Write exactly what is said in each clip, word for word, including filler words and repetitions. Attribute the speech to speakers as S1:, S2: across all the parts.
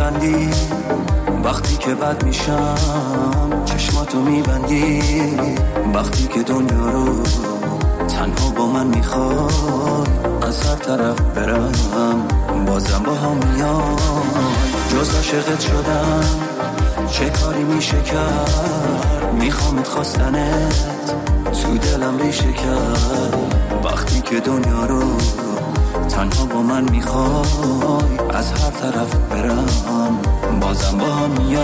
S1: میبندی، وقتی که بد میشم چشماتو میبندی، وقتی که دنیا رو تنها با من میخوای از هر طرف برم بازم با هم میای. جز عاشقت شدم چه کاری میشه کرد، میخوامت خواستنت تو دلم ریشه کرد، وقتی که دنیا رو تنها با من میخوای از هر طرف برم بازم با هم میای.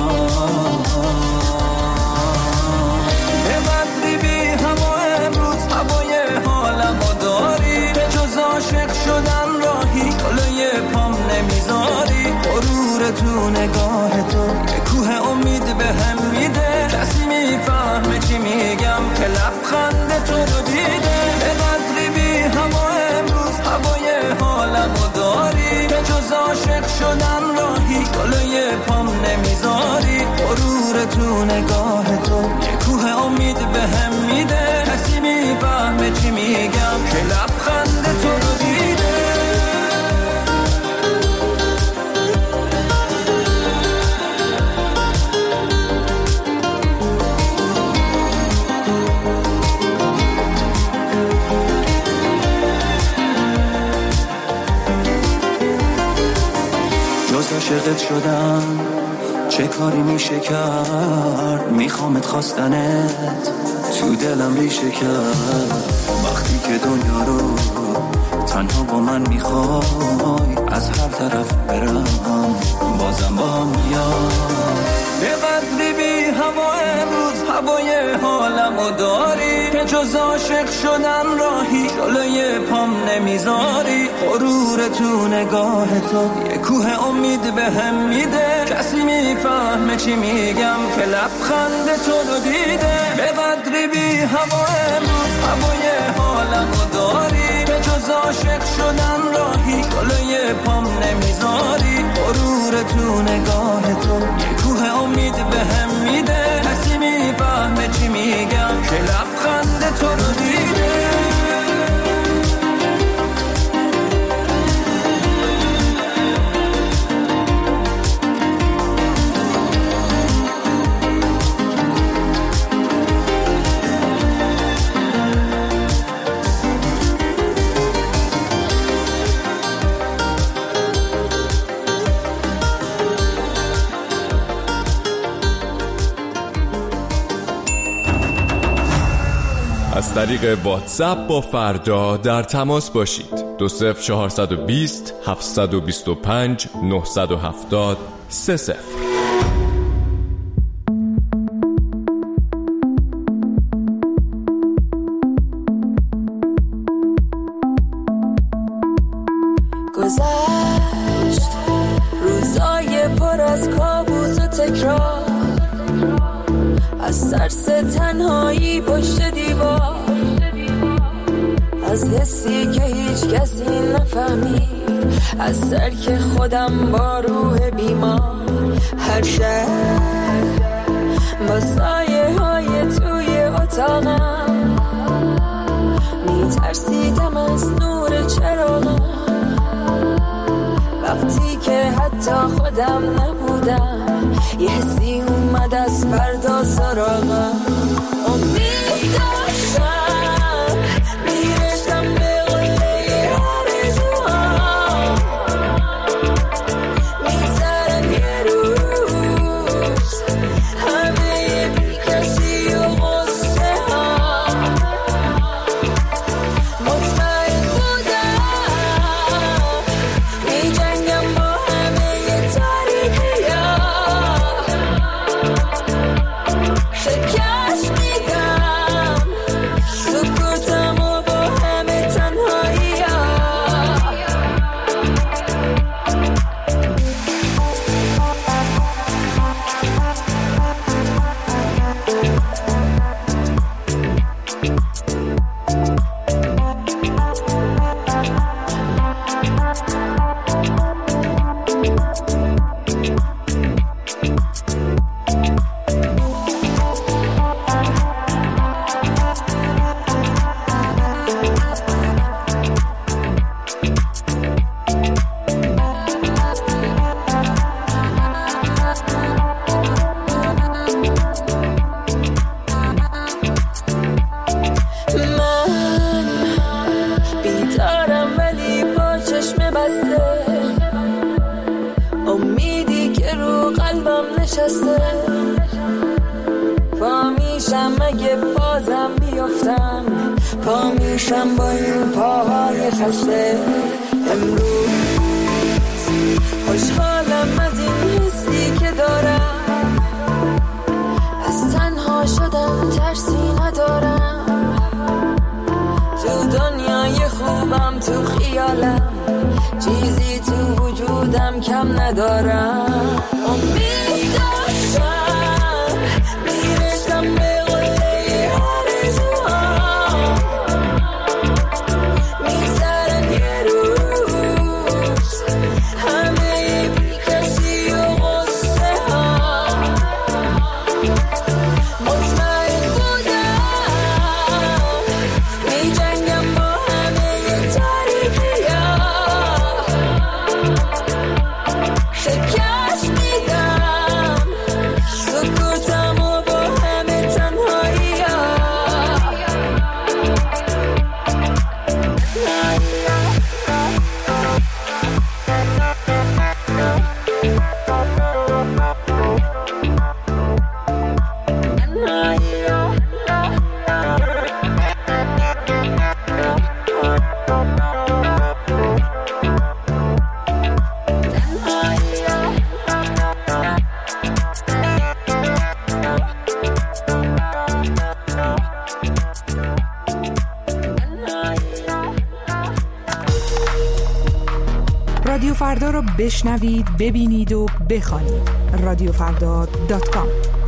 S1: به بدری بی هوا امروز هوای حالمو داری، به جز عاشق شدن راهی جلوی پام نمیذاری، غرور تو نگاه تو که کوه امید به هم میده، کسی میفهمه چی میگم که لبخند تو رو دیده. به بدری بی هوا امروز هوای حالمو داری، به جز عاشق شدن راهی جلوی پام نمیذاری، غرور تو نگاه تو یه کوه امید به هم میده، کسی میفهمه چی میگم که لبخند تو رو دیده. عاشقت شدم چه کاری میشه کرد، میخوامت خواستنت تو دلم ریشه کرد، وقتی که دنیا رو تنها با من میخوای از هر طرف برم بازم با هم میای. به بدری بی هوا امروز هوای حالمو داری، که جز عاشق شدن راهی جلوی پام نمیذاری، غرور تو نگاه تو یه کوه امید به هم میده، کسی میفهمه چی میگم که لبخند تو رو دیده. به بدری بی هوا امروز هوای حالمو داری، که جز عاشق شدن راهی جلوی پام نمیذاری، غرور تو نگاه تو یه کوه امید به هم میده، کسی میفهمه چی میگم که لبخند تو رو دیده.
S2: از طریق واتساپ با فردا در تماس باشید. دو صفر چهارصد و بیست هفتصد و بیست و پنج نهصد و هفتاد سه صفر.
S3: گذشت روزای پر از کابوس و تکرار، از ترس تنهایی پشت دیوار، از حسی که هیچ کسی نفهمید، از ترک خودم با روح بیمار. هر شب با سایه های توی اتاقم میترسیدم از نور چراغم، وقتی که حتی خودم نبودم یه حسی اومد از فردا سراغم. امید داشتم میرسم به قله آرزوام، میذارم یه روز همه بی کسی و غصه ها، مطمئن بودم میجنگم با همه تاریکی ها، شکست میدم سکوتم و با همه تنهایی ها. پا میشم اگه بازم بیفتم، پا میشم با این پاهای خسته. امروز خوشحالم از این حسی که دارم، از تنها شدم ترسی ندارم. تو دنیای خوبم، تو خیالم، چیزی تو وجودم کم ندارم. امید داشتم میرسم به قله آرزوام، میگذرن یه روز همه بی کسی و غصه ها. مطمئن بودم میجنگم با همه تاریکی ها، شکست میدم سکوتم و با همه تنهایی ها.
S4: رادیو فردا رو بشنوید، ببینید و بخوانید. رادیو فردا دات کام.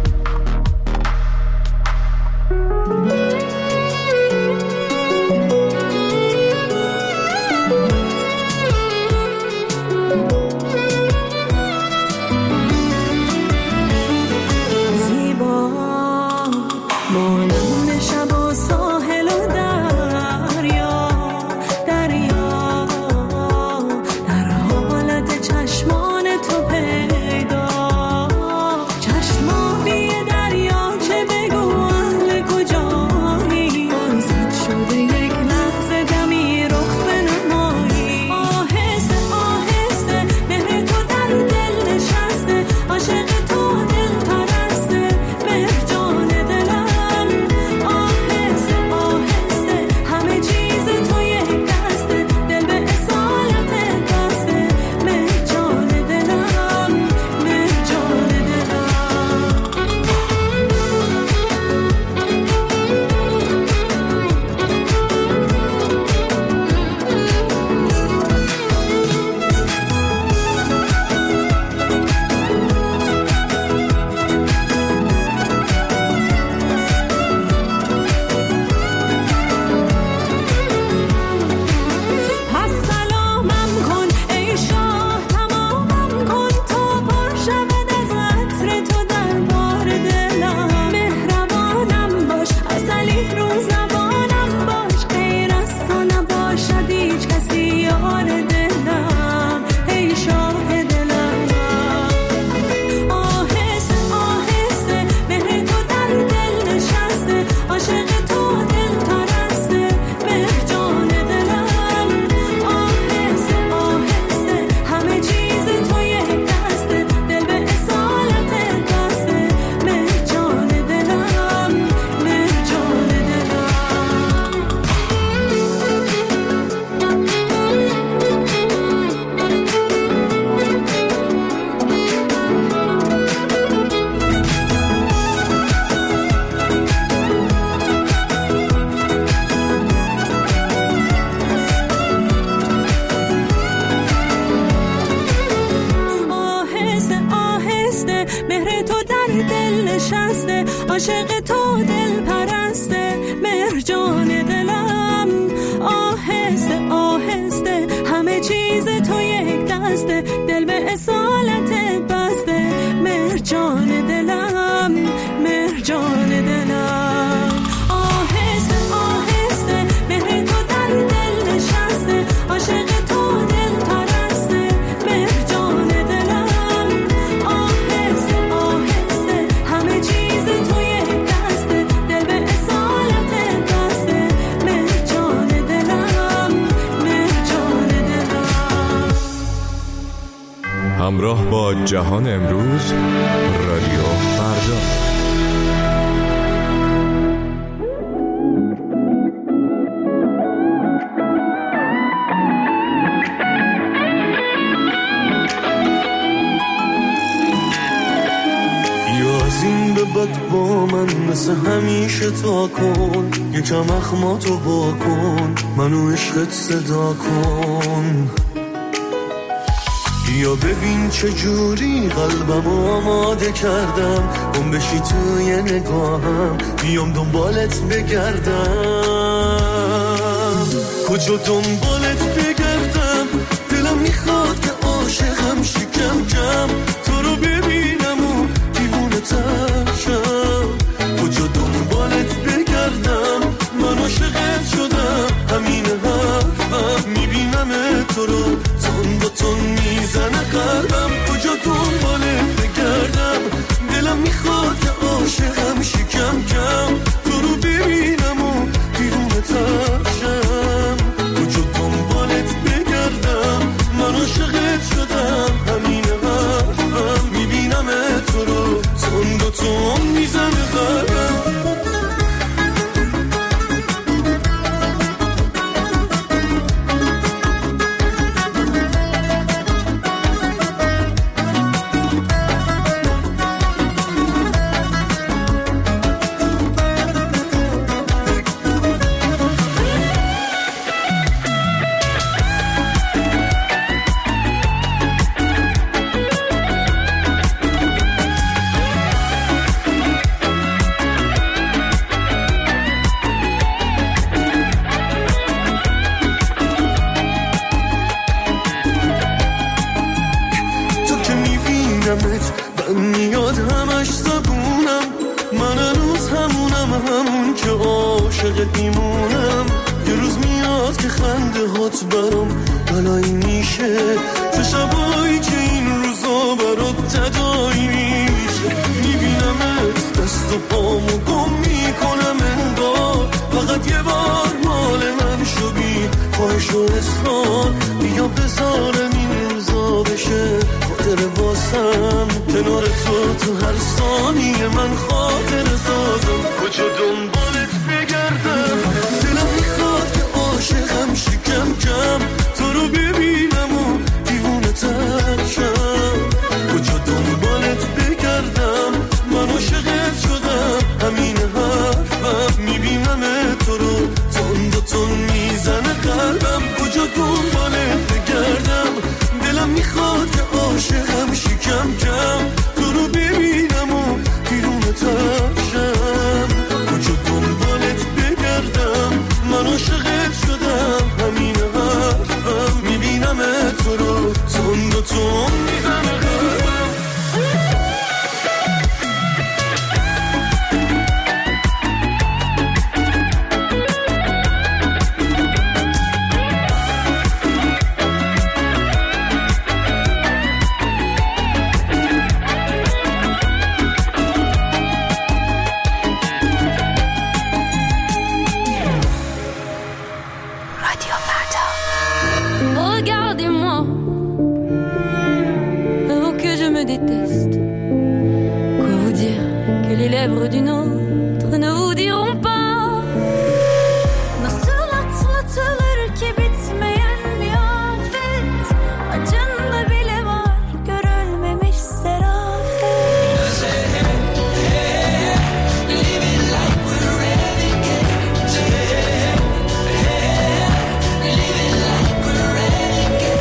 S3: زیبا مانند شب و ساحل و دریا، دریا در حالت چشمان تو پیدا. چشمانی دریا چه بگو اهل کجایی، فرصت شده یک لحظه دمی رخ بنمایی. آهسته آهسته مهر تو در دل نشسته، عاشق تو دل پرسته، مهر جان دلم. آهسته آهسته همه چیز تو یک دسته، دل به اصالت بسته، مهر جان دلم، مهر جان دلم. پس سلامم کن ای شاه، تمامم کن تا پر شود از عطر تو در بار دلم. مهربانم باش، عسلی رو زبانم باش، غیر از تو نباشد هیچ کسی یار دلم، ای شاه دلم. آهسته آهسته مهر تو در دل نشسته، عاشق تو دل پرسته، مهر جان دلم. آهسته آهسته همه چیز تو یک دسته، دل به اصالت بسته، مهر جان دلم، مهر جان دلم. آهسته آهسته مهر تو در دل نشسته، عاشق تو دل پرسته، مهر جان دلم. آهسته آهسته همه چیز تو یک دسته، دل به اصالت بسته، مهر جان دلم، مهر جان دلم. آهسته آهسته مهر تو در دل نشسته، عاشق تو دل پرسته، مهر جان دلم. آهسته آهسته همه چیز تو یک دسته، دل به اصالت بسته، مهر جان دلم، مهر جان دلم.
S2: همراه با جهان امروز، رادیو فردا.
S5: به بد با من مثل همیشه تا کن، یکم اخماتو با کن، منو عشقت صدا کن. بیا ببین چه جوری قلبمو آماده کردم، گم بشی توی نگاهم، بیام دنبالت بگردم. کجا دنبالت بگردم، دلم میخواد که عاشقم شکم کم، تو رو ببینم و دیوونه تر شم. کجا دنبالت بگردم، من عاشقت شدم، همین حرفم، میبینم تو رو تون با تون میزنه قلبم. کجا دنبالت بگردم، دلم میخواد که عاشقم شکم کم، تو رو ببینم و دیوونه تر شم. کجا دنبالت بگردم، من عاشقت شدم، همین حرفم، میبینم تو رو تون با تون میزنه قلبم. من میاد همش زبونم، من هنوز همونم، همون که عاشقت میمونم. یه روز میاد که خنده هات برام بلایی میشه، چه شبایی که این روزا برات تدایی میشه. میبینمت دست و پامو گم میکنم انگار، فقط یه بار مال من شو بی خواهش و اصرار. بیا بذارم این روزا بشه خاطر واسم، کنار تو تو هر ثانیه من خاطر سازم. کجا دنبالت بگردم، دلم میخواد که عاشقم شکم کم، تو رو ببینم و دیوونه تر شم. کجا دنبالت بگردم، من عاشقت شدم، همین حرفم، میبینم تو رو تون دو تون میزنه قلبم. کجا دنبالت بگردم، دلم میخواد که عاشقم شکم کم، تو رو ببینم و دیوونه تر شم. کجا دنبالت بگردم، من عاشقت شدم، همین حرفم، میبینم تو رو تون دو تون میزنه قلبم.
S3: D'une autre ne vous diront pas. Nasıl atlatılır ki bitmeyen bir afet, acında bile var görülmemiş serafet. Living like we're renegades. Living like we're renegades.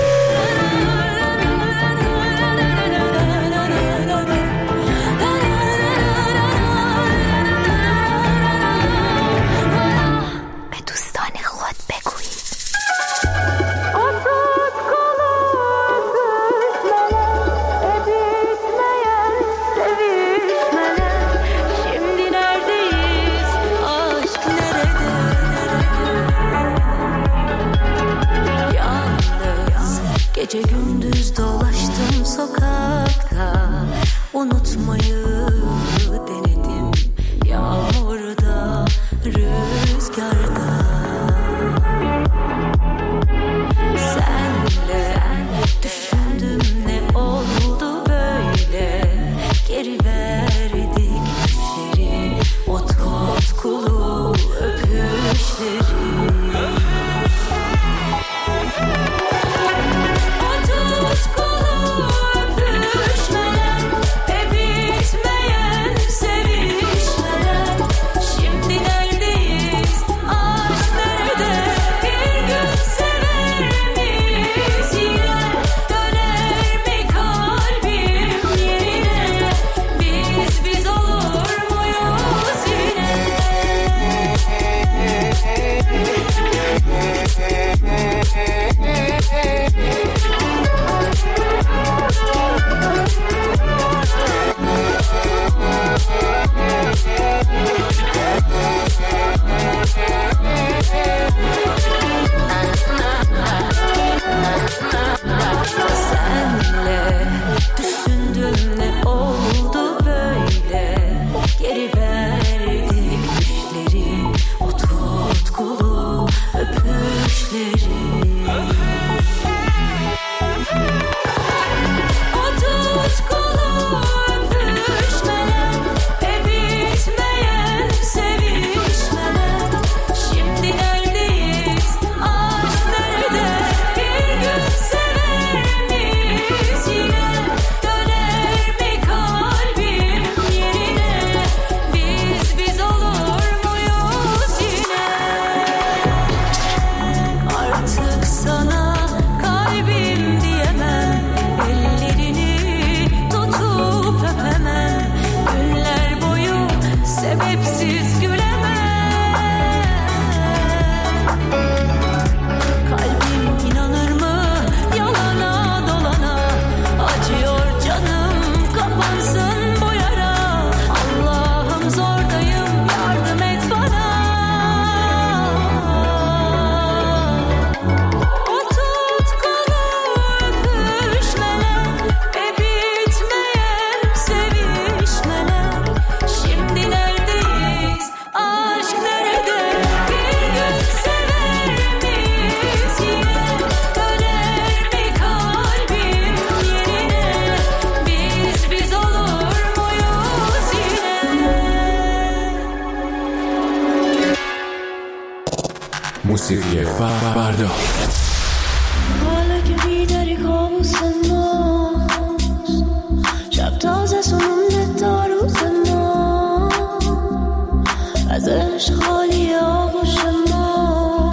S2: موسیقی فردا.
S6: حالا که بیداری کابوس ماست، شب تازه سنونده تا روز ما، از عشق خالی آغوش ما،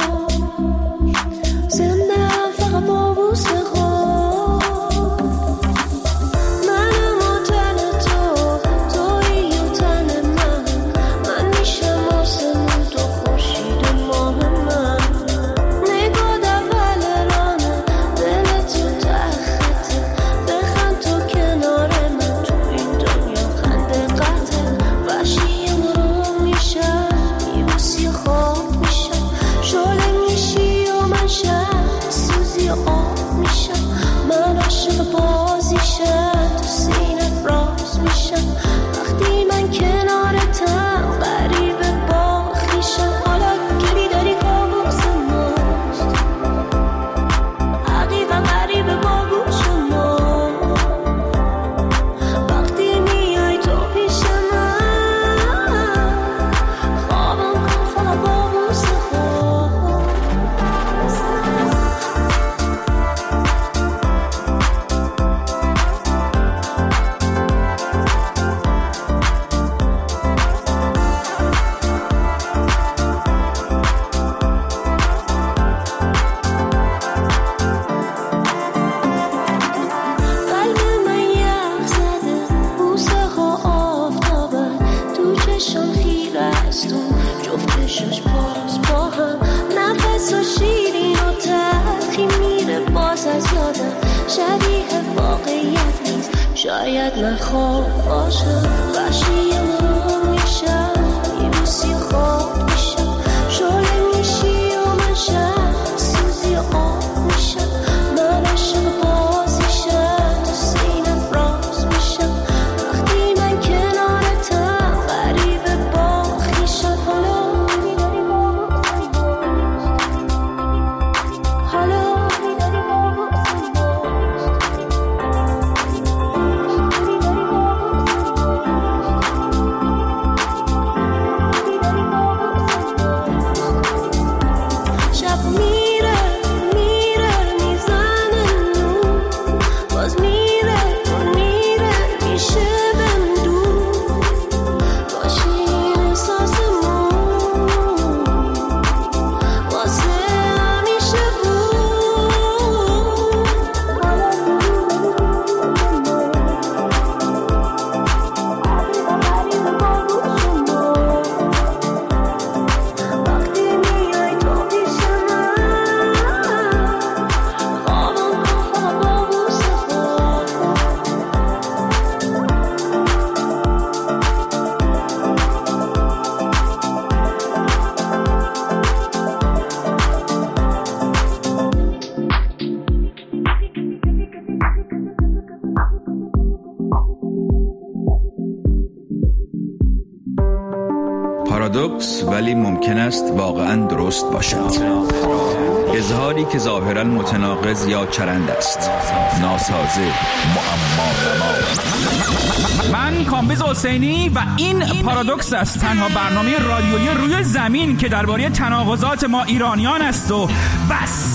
S6: زنده هم فقط با بوس خواب. منم و تن تو، تویی و تن من، من میشم آسمون تو خورشید و ماه من. نگاه اول رانه، دل تو ته خطه، بخند تو کنار من، تو این دنیا خنده قطعه. وحشی مرو میشم، میبوسی خواب میشم، شعله میشی و من شب سوزی آب میشم. من عاشق بازیشم، تو سینت راز میشم، وقتی من کنارتم غریبه با خویشم. حالا که بیداری کابوس ماست، عقیق غریبه با گوش ما، وقتی میای تو پیش من، خوابم کن فقط با بوس خواب. قلب من یخ زده، بوسه ها آفتابن، تو چشم خیره استون، جفت چشم باز با هم، نفس و شیرین و تلخی میره باز از یادم. شبیه واقعیت نیست، شاید من خواب باشم. وحشی مرو میشم، میبوسی خواب میشم، شعله میشی و من شب سوزی آب میشم. من عاشق بازیشم، تو سینت راز میشم، وقتی من کنارتم غریبه با خویشم. حالا بیداری کابوس ماست، حالا بیداری کابوس ماست، شب میره میره میزنه نور، باز میره میره میشه بهم دور، باشین احساسمون واسه همیشه بود. غریبه با گوش ما، وقتی میای تو پیش من، خوابم کن فقط با بوس خواب.
S7: پارادوکس ولی ممکن است واقعا درست باشد. اظهاری که ظاهرا متناقض یا چرند است، ناسازه، معما.
S8: من کامبیز حسینی و این پارادوکس است، تنها برنامه رادیویی روی زمین که درباره تناقضات ما ایرانیان است و بس.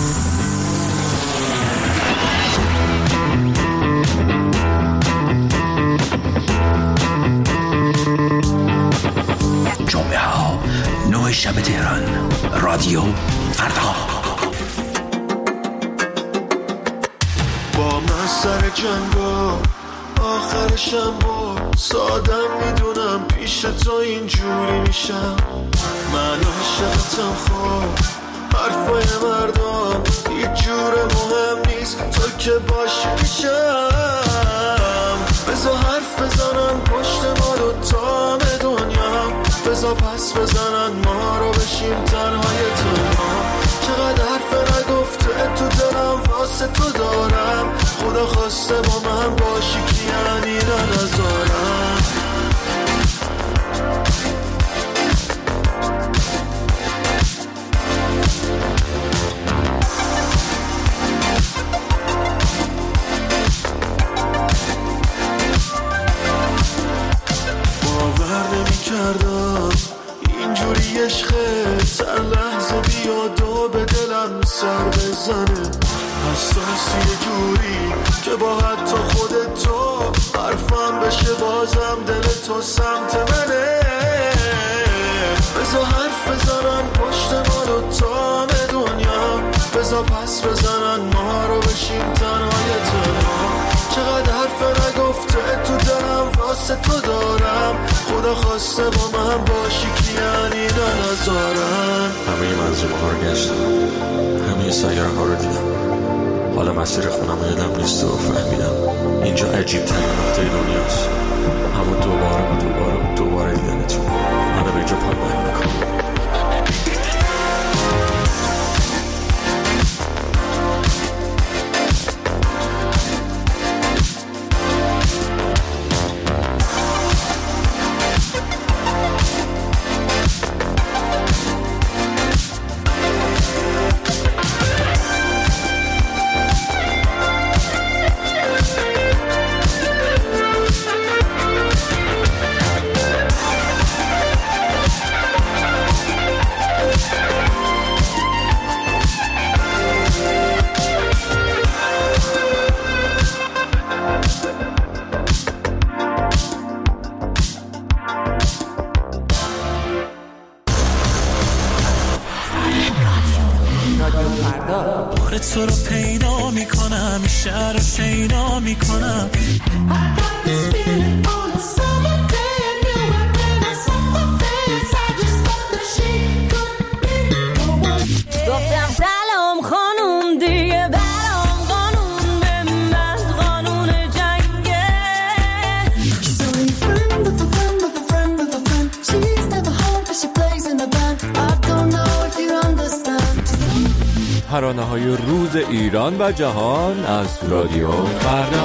S9: جمعه ها نه شب تهران، رادیو فردا.
S5: با من سر جنگا آخرشم بود، سادم میدونم پیش تو اینجوری میشم. من عاشقتم، خوب حرفای مردم هیچ جور مهم نیست، تو که باشی میشم. بذار حرف بزنن پشت ما دوتا دنیا، بذار پس بزنن ما رو بشیم تنهای تنها. چقدر حرف نگفته تو دلم واسه تو دارم، خدا خواسته با من باشی که یعنی ننظارم. باور نمی کردم اینجوری عشقه سر لحظه بیاد و به دلم سر بزنه، حساسی یه جوری که با حتی خودت تو حرفم بشه بازم دل تو سمت منه. بذار حرف بزنن پشت ما رو تا دنیا، بذار پس بزنن ما رو بشیم تنهای تنها. چقدر حرف نگفته تو دلم واسه تو دارم، خدا خواسته با من باشی که یعنی ننظارم.
S10: همه منظومه ها رو گشتم، همه سیاره ها رو دیدم، حالا مسیر خونم یادم نیست و فهمیدم اینجا عجیب ترین نقطه دنیاست. همون دوباره و دوباره و دوباره دیدنتون منو به اینجا پایین میکنم.
S5: تو رو پیدا میکنم، شهر رو شیدا میکنم.
S3: گفتم سلام خانوم دیگه برام قانون به من قانون جنگه.
S6: She's only a friend of a friend of a friend of a friend. She's never home but she plays in a band. I don't know if you understand.
S2: ترانه های روز ایران و جهان از رادیو فردا.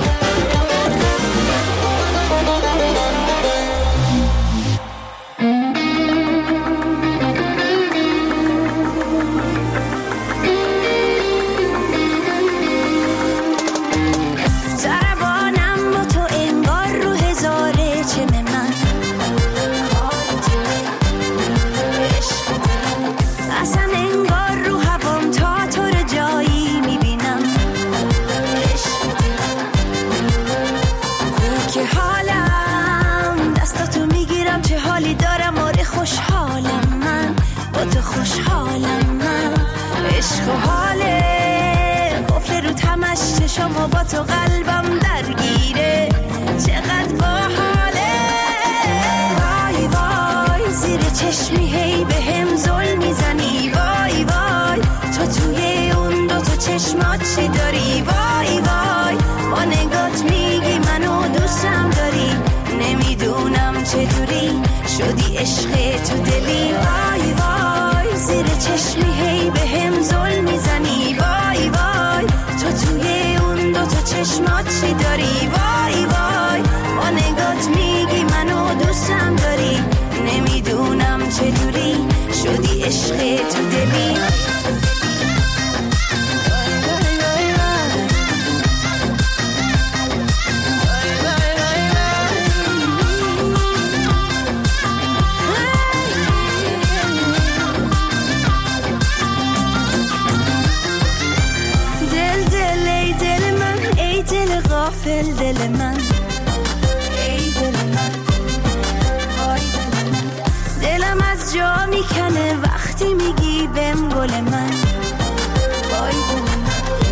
S3: عشق و حاله قفل رو تمش چشم با تو قلبم درگیره، چقدر باحاله. وای وای زیر چشمی هی به هم زل میزنی، وای وای تو توی اون دو تا چشمات چی داری؟ وای وای با نگات میگی منو دوستم داری، نمیدونم چطوری شدی عشق تو دلی. وای وای زیر چشمی هی به هم زل میزنی، وای وای تو توی اون دو تا چشمات چی داری؟ وای وای با نگات میگی منو دوستم داری، نمیدونم چطوری شدی عشق تو دلی. غافل دل من، ای دل من، وای دل من، دلم از جا میکنه وقتی میگی بهم گل من، وای دل من.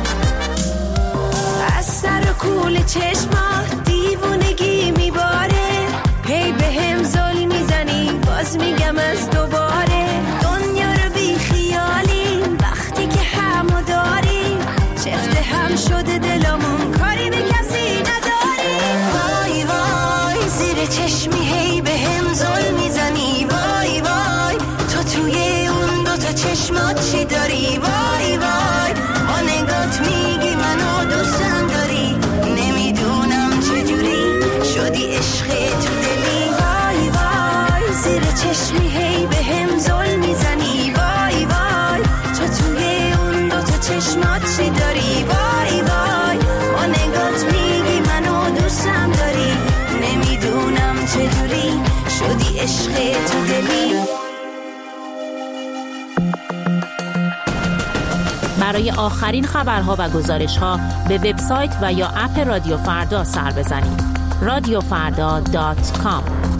S3: از سر و کول چشمات دیوونگی میباره، هی بهم زل میزنی باز میگم از دوباره. دنیا رو بی خیالی وقتی که همو داری، چفت هم شده دلمون کاری به کسی نداری. وای وای زیر چشمی هی به هم زل میزنی، وای وای تو توی اون دو تا چشمات چی داری؟ وای وای با نگات میگی منو دوستم داری، نمیدونم چجوری شدی عشق تو دلی. وای وای زیر چشمی هی به هم زل میزنی، وای وای تو توی اون دو تا چشمات چی داری؟ وای وای با نگات میگی منو دوستم داری، نمیدونم چجوری شدی عشق تو دلی.
S11: برای آخرین خبرها و گزارش‌ها به وبسایت و یا اپ رادیو فردا سر بزنید. رادیو فردا دات کام.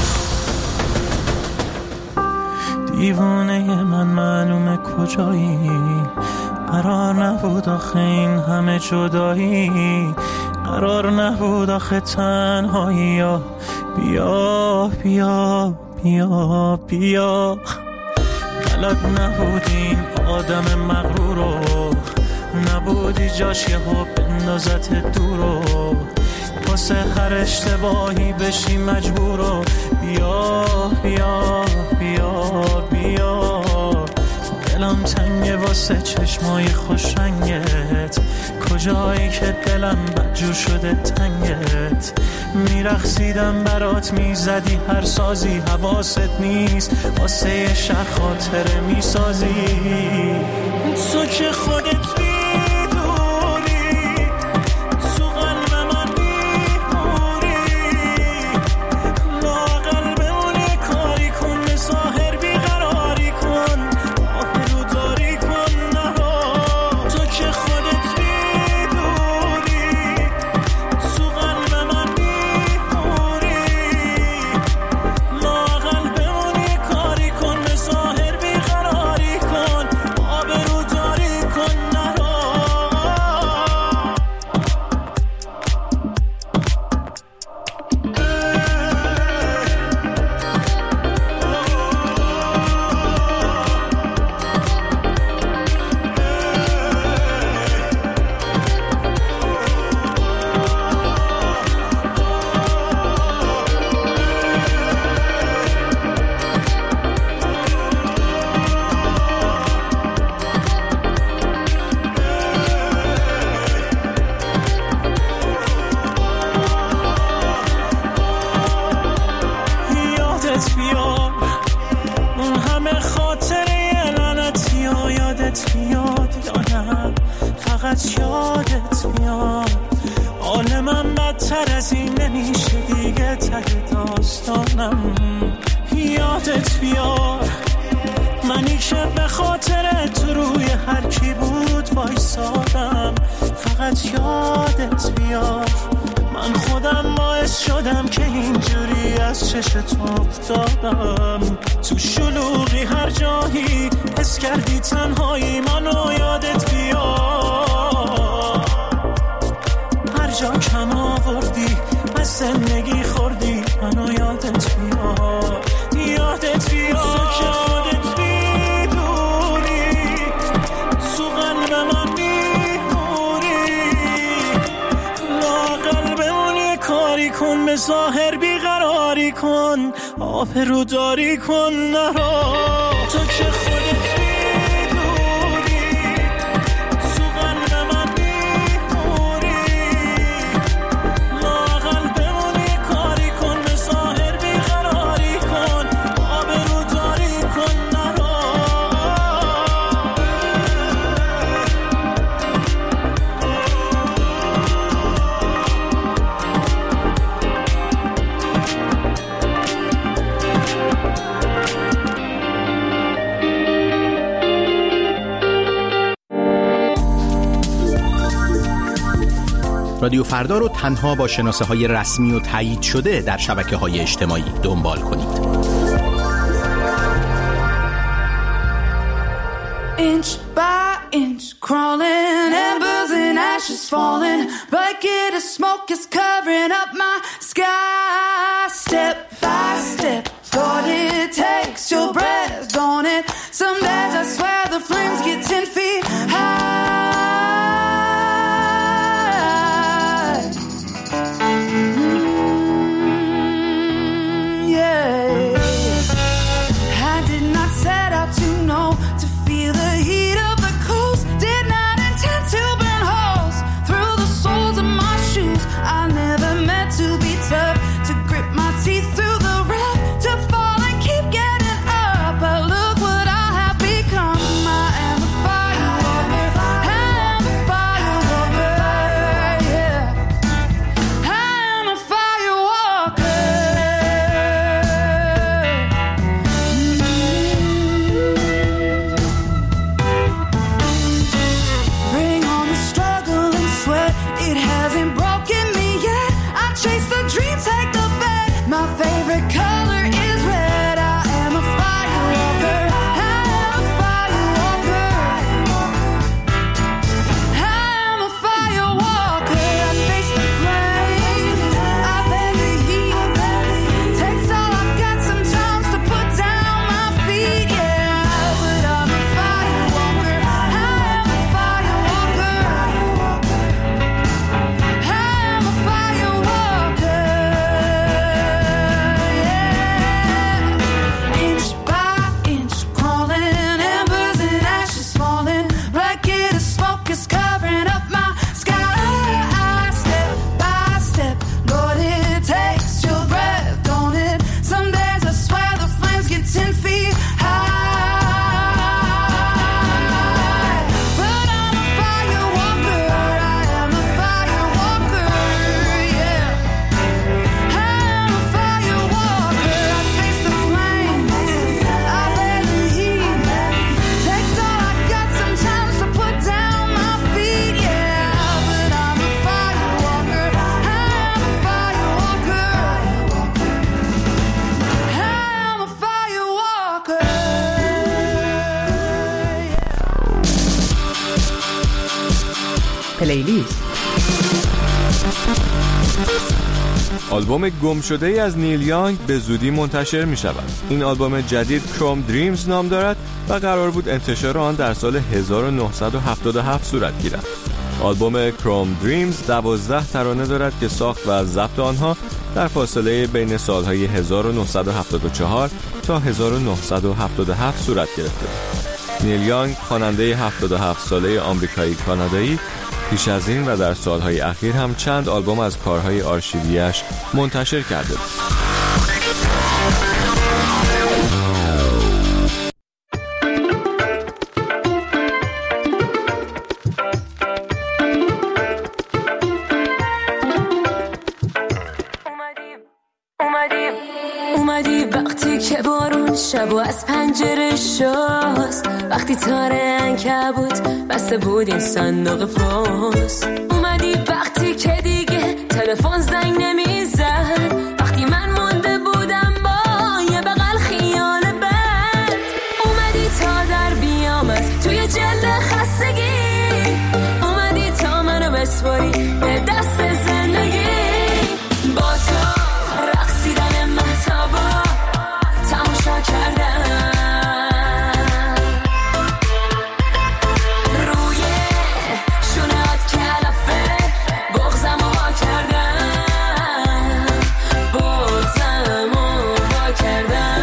S5: دیوانه من معلومه کجایی، قرار نبود آخه این همه جدایی، قرار نبود آخه تنهایی. یا بیا بیا بیا بیا، بلد نبودی آدم مغرورو، نبودی جاش یه ها بندازت دورو، واسه هر اشتباهی بشی مجبورو. بیا بیا بیا بیا، دلم تنگه واسه چشمای خوش رنگت، کجایی که دلم بدجور شده تنگت. میرقصیدم برات میزدی هر سازی، حواست نیست واسه یه شهر خاطره میسازی. تو که خودت میدونی تو قلب من میپوری، لااقل بمونی کاری کن، به ظاهر بیقراری کن، آبرو داری کن نرو. تو که خودت میدونی تو قلب من میپوری، لااقل بمونی کاری کن، به ظاهر بیقراری کن، آبرو داری کن نرو. یادت بیاد اون همه خاطره لعنتی ها، یادت بیاد یا نه فقط یادت بیاد. حال من بدتر از این نمیشه دیگه، ته داستانم. یادت بیاد منی که به خاطر تو روی هر کی بود وایسادم، فقط یادت بیاد من خودم باعث شدم که اینجوری از چش تو افتادم. تو شلوغی هر جایی حس کردی تنهایی منو، یادت بیاد هر جا کم آوردی از زندگی خوردی منو، یادت بیاد یادت بیاد. تو که خودت میدونی تو قلب من میپوری، لااقل بمونی کاری کن، به ظاهر بیقراری کن، آبرو داری کن نرو. تو که خودت میدونی تو قلب من میپوری، لااقل بمونی کاری کن، به ظاهر بیقراری کن، آبرو داری کن نرو.
S9: رادیو فردا رو تنها با شناسه های رسمی و تایید شده در شبکه های اجتماعی دنبال کنید.
S3: Inch by inch, crawling, embers and ashes falling. Bucket of smoke is covering up my sky. Step by step, thought it takes your breath on it. Some days I swear the flames get ten feet high. Mm, yeah, I did not set out to know, to feel the heat of the coast. Did not intend to burn holes through the soles of my shoes. I never meant to be tough, to grip my teeth through
S4: پلیلیست.
S2: آلبوم گم شده ای از نیل یانگ به زودی منتشر می شود. این آلبوم جدید کروم دریمز نام دارد و قرار بود انتشار آن در سال هزار و نهصد و هفتاد و هفت صورت گیرد. آلبوم کروم دریمز دوازده ترانه دارد که ساخت و ضبط آنها در فاصله بین سالهای هزار و نهصد و هفتاد و چهار تا هزار و نهصد و هفتاد و هفت صورت گرفته. نیل یانگ خواننده هفتاد و هفت ساله آمریکایی کانادایی پیش از این و در سالهای اخیر هم چند آلبوم از کارهای آرشیویش منتشر کرده بود.
S3: اومدی وقتی که بارون شب و از پنجره شست، وقتی تاره عنکبوت بسته بود این صندوق پست. اومدی وقتی که دیگه تلفن زنگ نمیزد، وقتی من مونده بودم با یه بغل خیال بد. اومدی تا در بیام از توی جلد خستگی، اومدی تا منو بسپاری به دست زندگی. با تو رقصیدن مهتابا تماشا کردم، روی شونهات کلافه بغزم رو وا کردم، بغزم رو وا کردم.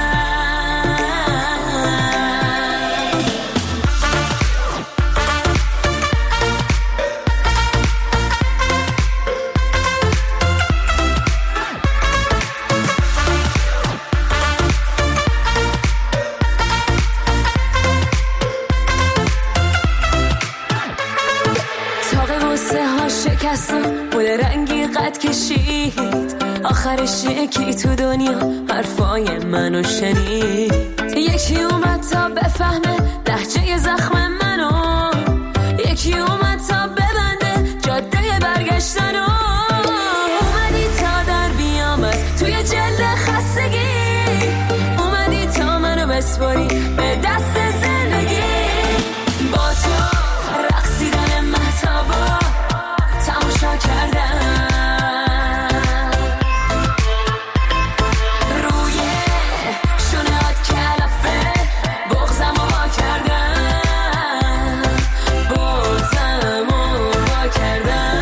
S3: بود رنگی قد کشید، آخرش یکی تو دنیا حرفای منو شنید. یکی اومد تا بفهمه لهجه زخم منو، یکی اومد تا ببنده جاده برگشتنو. اومدی تا در بیام از توی جلد خستگی، اومدی تا منو بسپاری به دست زندگی. با تو رقصیدن مهتابا تماشا کردم، روی شونهات کلافه بغزم رو وا کردم، بغزم رو وا کردم.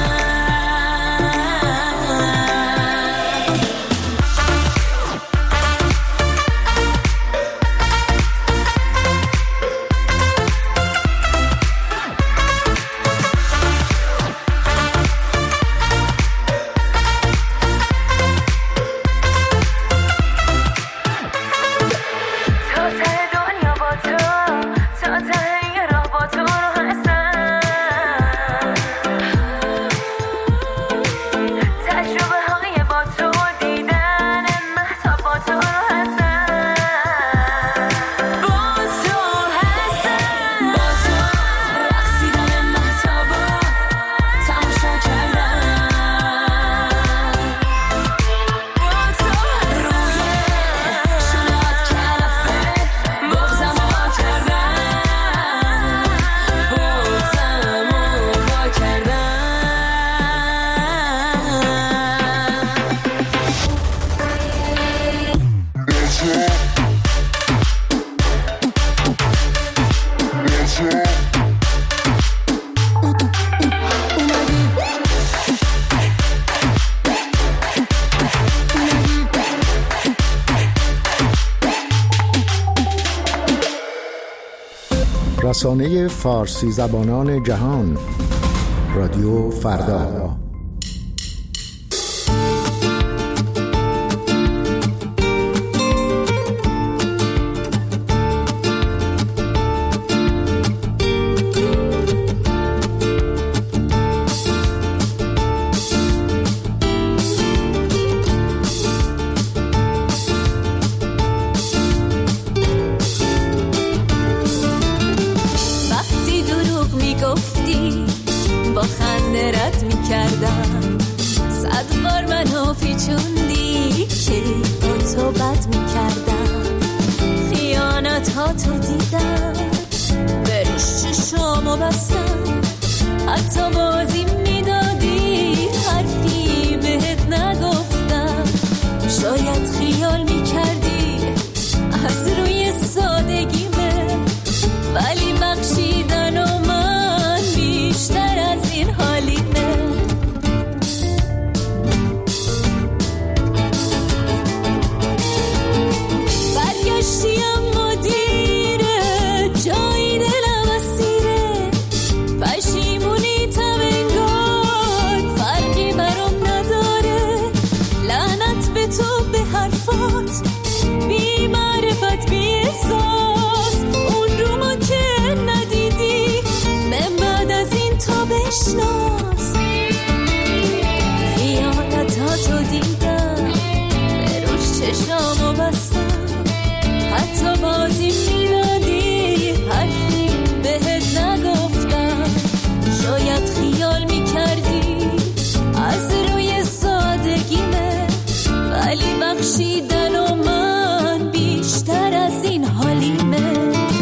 S12: رسانه فارسی زبانان جهان، رادیو فردا.
S3: حتی بازی میدادی حرفی بهت نگفتم، شاید خیال میکردی از روی سادگیمه، ولی بخشیدن و من بیشتر از این حالیمه. برگشتی اما دیره، جایی دلم اسیره، پشیمونی تمنگار فرقی برام نداره. لعنت به تو به حرفات، بی معرفت بی احساس، اون رو ما که ندیدی من بعد از این تا بشناس. خیانت ها تو دیدم به روش چشامو بستم، حتی بازی میدادی حرفی بهت نگفتم، شاید خیال میکردی از روی سادگیمه، ولی بخشیدن و من بیشتر از این حالیمه.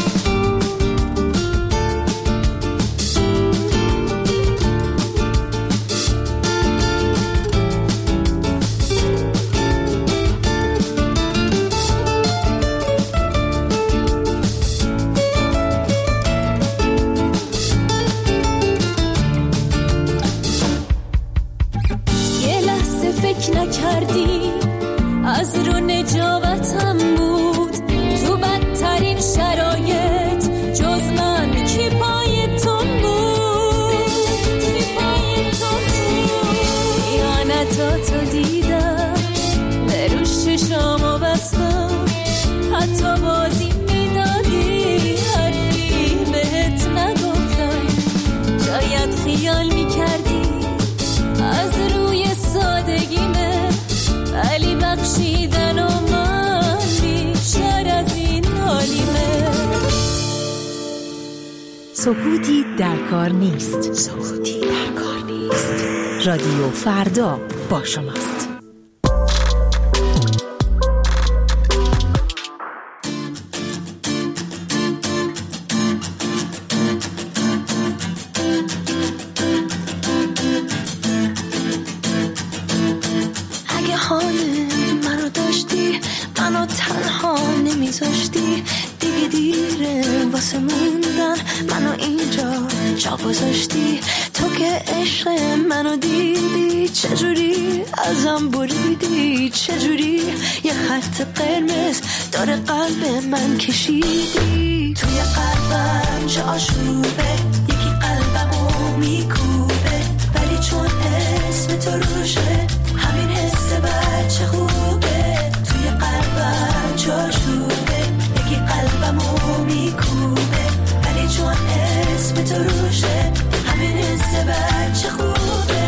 S3: نکردی از رو نجابتم بود، تو بدترین شرایط جز من کی پای تو بود، کی پای تو بود. خیانتاتو دیدم به روش چشامو بستم، حتی بازی میدادی حرفی بهت نگفتم، شاید خیال میکردی از روی سادگیمه، ولی بخشیدن و من بیشتر از این حالیمه.
S11: سکوتی در کار نیست. سکوتی در کار نیست. رادیو فردا با شماست.
S6: دیگه دیره واسه موندن منو اینجا جا گذاشتی، تو که عشق منو دیدی چجوری ازم بریدی، چجوری یه خط قرمز داره قلب من کشیدی. توی قلبم جا آشوبه، یکی قلبمو میکوبه، ولی چون اسم تو روشه همین حس بچه خوبه. توی قلبم جا آشوبه، یکی قلبمو میکوبه، ولی چون اسم تو روشه همین حس بچه خوبه.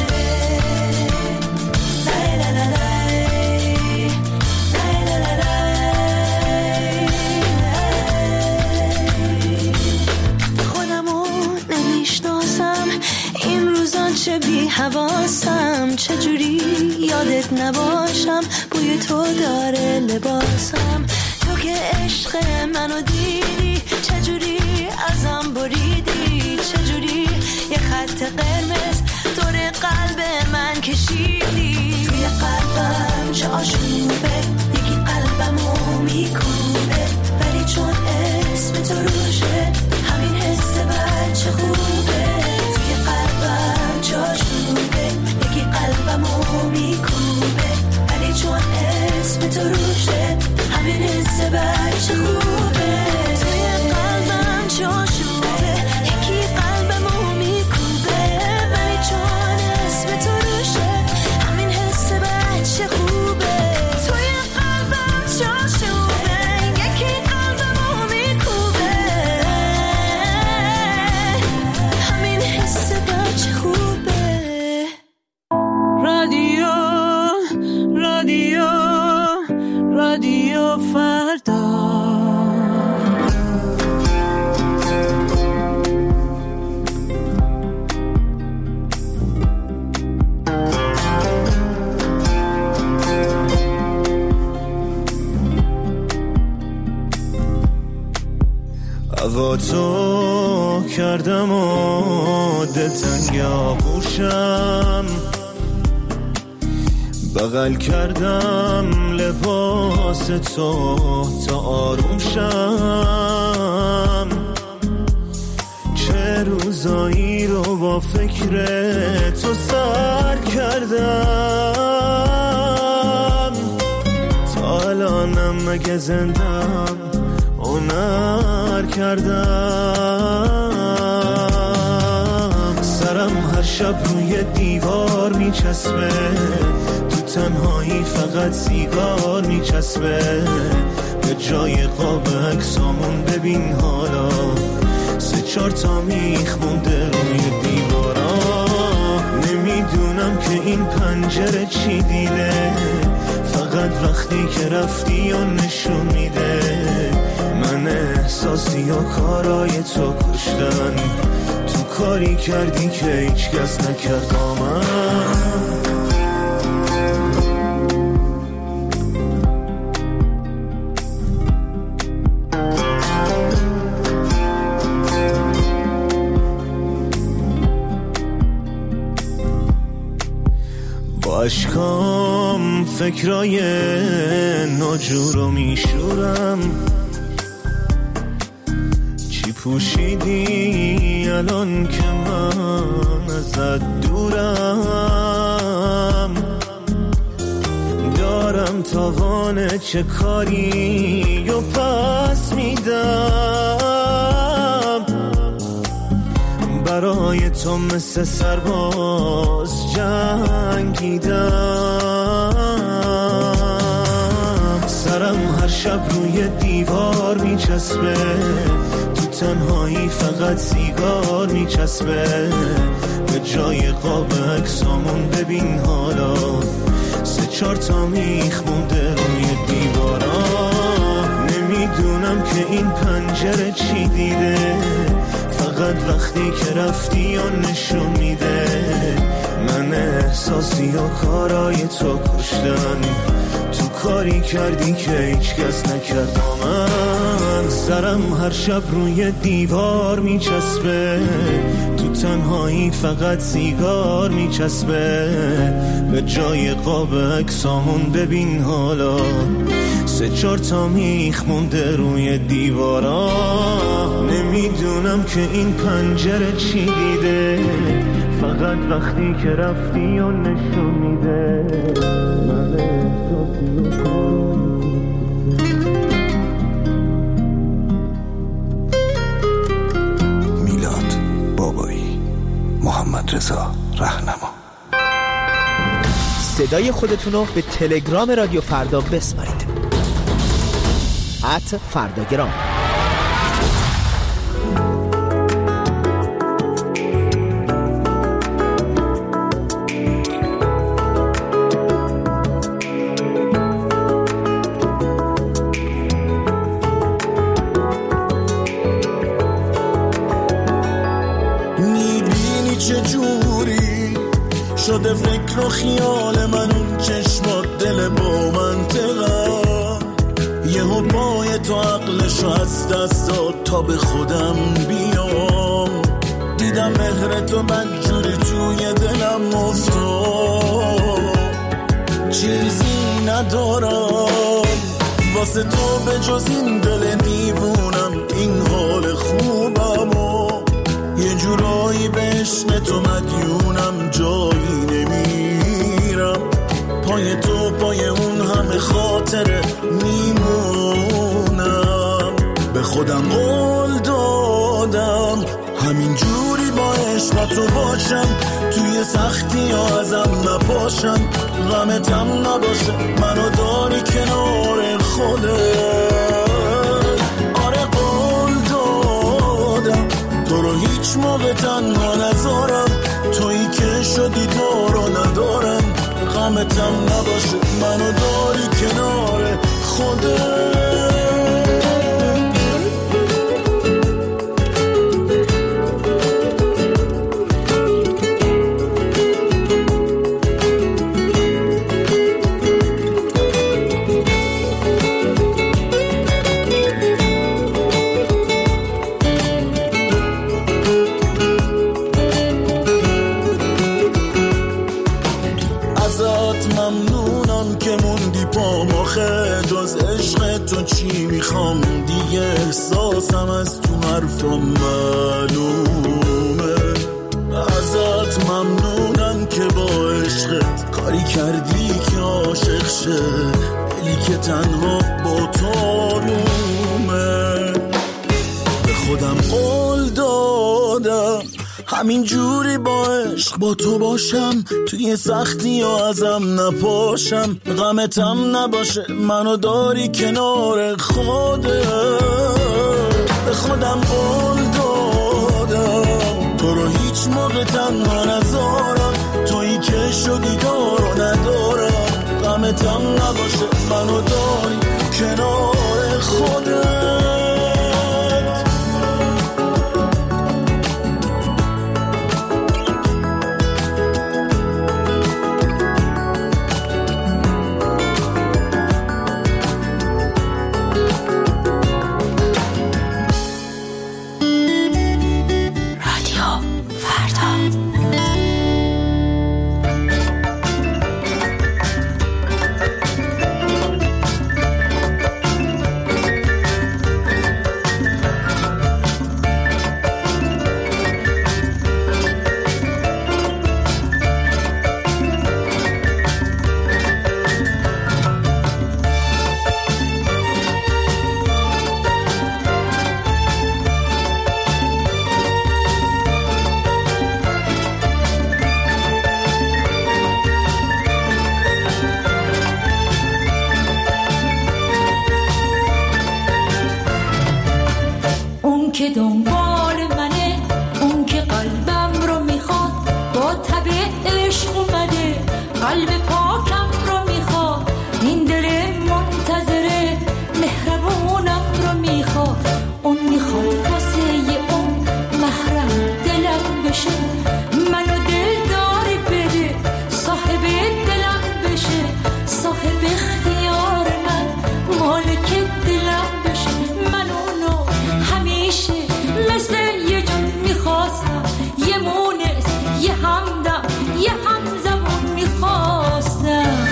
S6: لای لای لای لای لای لای. خودمو نمیشناسم این روزان، چه بی حواسم، چجوری یادت نباشم، بوی تو داره لباسم. تو که عشق منو دیدی چجوری ازم بریدی، چجوری یه خط قرمز دور قلب من کشیدی. توی قلبم جا آشوبه، یکی قلبمو میکوبه، ولی چون اسم تو روشه همین حس بچه خوبه. توی قلبم جا آشوبه، یکی قلبمو میکوبه، ولی چون اسم تو روشه همین حس بچه خوبه. توی قلبم جا آشوبه، یکی قلبمو میکوبه، ولی چون اسم تو روشه همین حس بچه خوبه. توی قلبم جا آشوبه، یکی قلبمو میکوبه، همین حس بچه خوبه.
S3: رادیو رادیو رادیو فردا.
S5: هوا تو نگاه کردم و دلتنگ آغوشم، بغل کردم لباس تو تا آروم شم. چه روزایی رو با فکر تو سر کردم، تا الانم مگه زندم هنر کردم. سرم هر شب روی دیوار میچسبه، تو تنهایی فقط سیگار میچسبه. به جای قاب عکسامون ببین حالا سه چهار تا میخ مونده روی دیوارا. نمیدونم که این پنجره چی دیده، فقط وقتی که رفتی و نشون میده من احساسی و کارای تو کشتن. تو کاری کردی که هیچ کس نکرد با من. اشکام فکرای ناجور رو میشورم. چی پوشیدی الان که من ازت دورم؟ دارم تاوان چه کاری و پس میدم. برای تو مثل سرباز جنگیدم. سرم هر شب روی دیوار میچسبه، تو تنهایی فقط سیگار میچسبه. به جای قاب عکسامون ببین حالا سه چهار تا میخ مونده روی دیوارا. نمیدونم که این پنجره چی دیده، فقط وقتی که رفتی و نشون میده من احساسی و کارای تو کشتن. تو کاری کردی که هیچ کس نکرد با من. سرم هر شب روی دیوار میچسبه، تو تنهایی فقط سیگار میچسبه. به جای قاب عکسامون ببین حالا سه چهار تا میخ مونده روی دیوارا. نمیدونم که این پنجره چی دیده، فقط وقتی که رفتی و نشون میده من احساسی و
S1: میلاد بابایی، محمد رضا رهنما.
S13: صدای خودتون رو به تلگرام رادیو فردا بسپارید. ات فرداگرام.
S5: میبینی چه جوری شده فکر و خیال من، اون چشمات دل با منطقه. یهو پای تو عقلشو از دست داد تا به خودم بیام. دیدم مهر تو بدجوری توی دلم افتاد. چیزی ندارم واسه تو به جز این دل دیوونم، این حال خوبم و یه جورایی به عشق تو مدیونم. جایی نمیرم پای تو، پای اون همه خاطره میمونم. به خودم قول دادم همین جوری با عشق تو باشم، توی سختی ها ازم نپاشم. غمتم نباشه منو داری کنار خودت. آره قول دادم تو رو هیچ موقع تنها نذارم، تویی که شدی تو رو ندارم. غمتم نباشه منو داری کنار خودت. نمیخوام دیگه، احساسم از تو حرفم معلومه. ازت ممنونم که با عشقت کاری کردی که عاشق شه، دلی که تنها با تو آرومه. به خودم قول دادم همین جوری با عشق با تو باشم، توی سختی و ازم نپاشم، غمتم نباشه منو داری کنار خودت. به خودم قول دادم تو رو هیچ موقع تنها نذارم، تویی که شدی دارو ندارم، غمتم نباشه منو داری کنار خودت.
S3: که دنبال منه، اون که قلبم رو میخواد، با تب عشق اومده قلب پاکم رو میخواد، این دل منتظره مهربونم رو میخواد، اون میخواد واسه اون محرم دلم بشه، منو دلداری بده صاحب دلم بشه، صاحب اختیار من مالک دلم بشه، من اونو همیشه مثل یه جون میخواستم، یه مونس یه همدم یه همزمون میخواستم.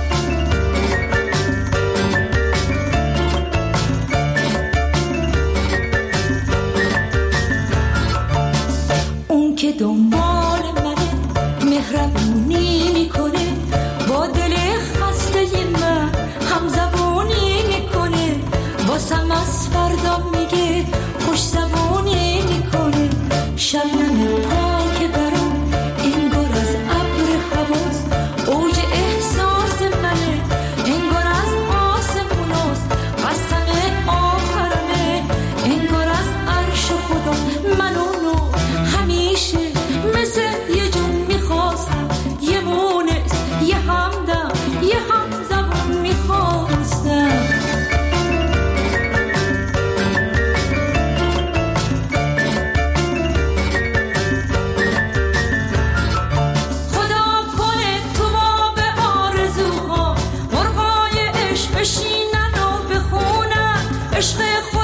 S3: اون که دنبال منه مهربونی میکنه، با دل خسته من همزبونی میکنه، واسم از فردا میگه خوش زبونی میکنه، شبنم پاک برام انگار از ابر حواس، اوج احساس منه انگار از آسموناست، قسم آخرمه انگار از عرش خدا، من اونو همیشه مثل یه جون میخواستم، یه مونس یه همدم یه همزبون میخواستم. عشق